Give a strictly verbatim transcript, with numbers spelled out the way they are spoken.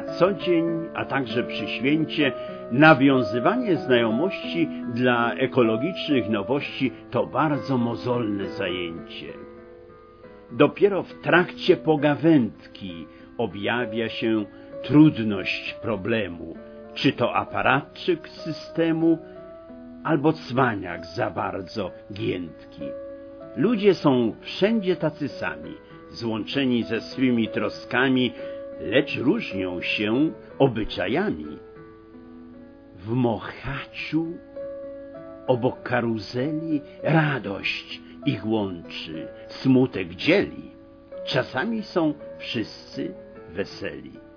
co dzień, a także przy święcie, nawiązywanie znajomości dla ekologicznych nowości to bardzo mozolne zajęcie. Dopiero w trakcie pogawędki objawia się trudność problemu, czy to aparatczyk systemu, albo cwaniak za bardzo giętki. Ludzie są wszędzie tacy sami, złączeni ze swymi troskami, lecz różnią się obyczajami. W Mohaciu obok karuzeli radość ich łączy, smutek dzieli. Czasami są wszyscy weseli.